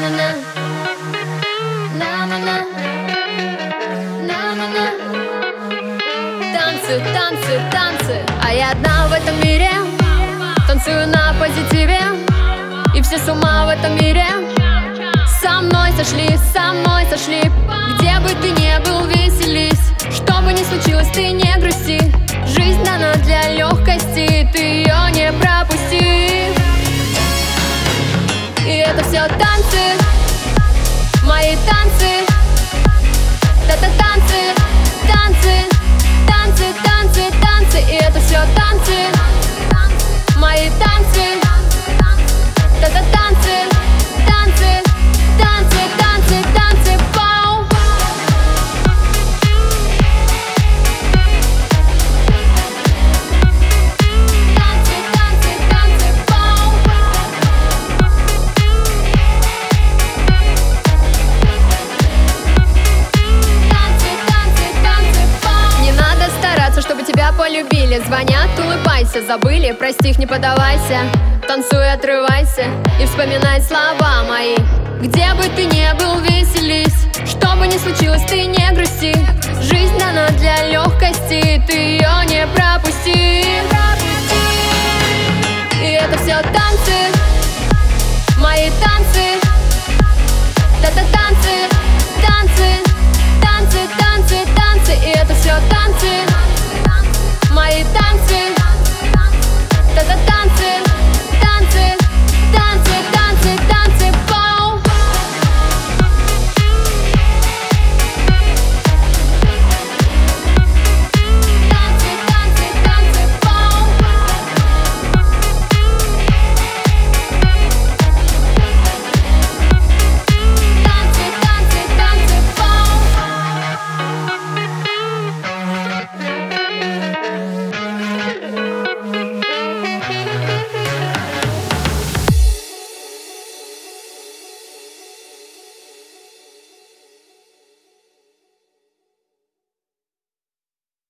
На-на-на, на-на-на, на-на-на. Танцы, танцы, танцы. А я одна в этом мире, танцую на позитиве, и все с ума в этом мире со мной сошли, со мной сошли. Где бы ты ни был, веселись. Что бы ни случилось, ты не грусти. Жизнь дана для легкости, ты ее не пропусти. И это все танцы, мои танцы. Это танцы, танцы, танцы, танцы, танцы. И это все танцы, мои танцы. Это танцы, танцы, танцы, танцы, танцы, пау. Танцы, танцы, танцы, пау. Танцы, танцы, танцы, пау. Не надо стараться, чтобы тебя полюбили. Звонят, улыбайся, забыли, прости их, не подавайся. Танцуй, отрывайся и вспоминай слова мои. Где бы ты ни был, веселись. Что бы ни случилось, ты не грусти. Жизнь дана для легкости, ты ее